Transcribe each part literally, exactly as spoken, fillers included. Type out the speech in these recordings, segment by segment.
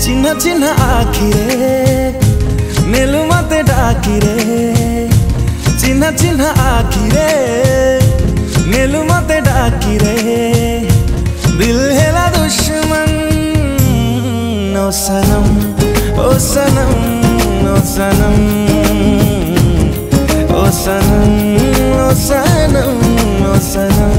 चिन्ह चिन्ह आखिरे नेलु मते डाकिरे चिन्ह चिन्ह आखिरे नेलु मते डाकिरे दिल हेला दुश्मन ओ सनम ओ सनम ओ सनम ओ सनम ओ सनम ओ सनम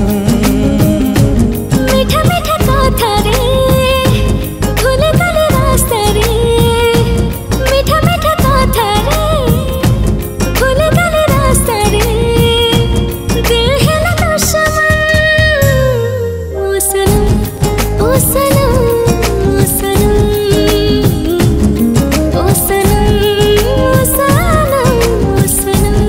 मीठा मीठा कथा रे भूले गले रास्ता रे मीठा मीठा कथा रे भूले गले रास्ता रे दिल हेला दुश्मन ओ सनम ओ सनम ओ सनम ओ सनम ओ सनम ओ सनम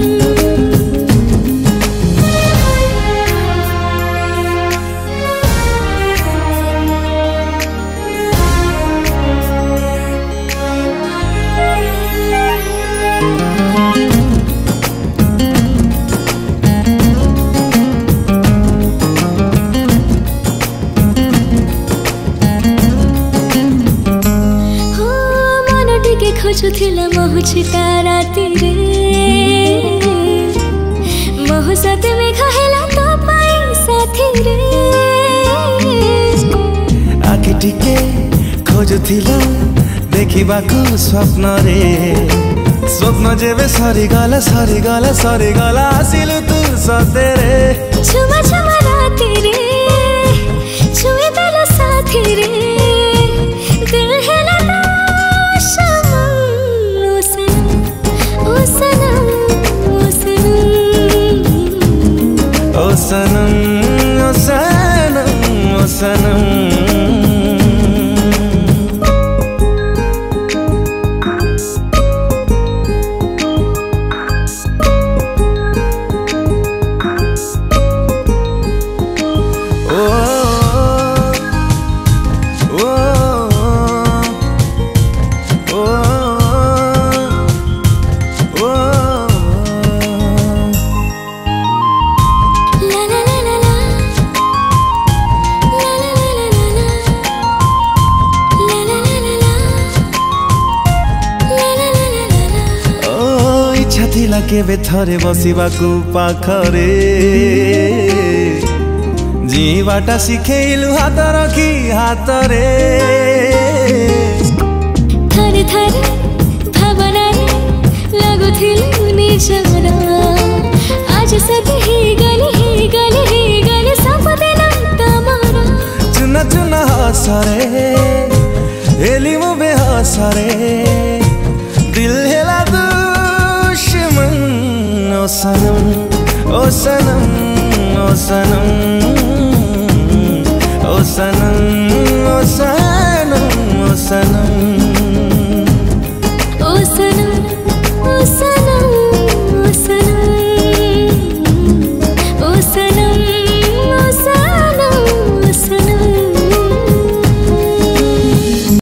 खोजुथिला महु छिटा राति रे महु सत में खहेला तो पाई साथी रे आखि टिके खोजुथिला देखिबाकू स्वप्न रे स्वप्न जेबे सरी गला सरी गला सरी गला आसिलु तू सतेरे छुमा छुमा राति रे छुए देला साथी रे दिल हेला ओ सनम ओ सनम ओ सनम केबे थरे बसिबाकू पाखरे जीवाटा शिखेलु हात रखी हातरे थरे थरे भावना रे लगुथिलु निजरा आज सब ही गली ही गली ही गली सब दिन तमरा चुना चुना हसरे हेली मो बेहसरे दिल हेला ओ सनम ओ सनम ओ सनम ओ सनम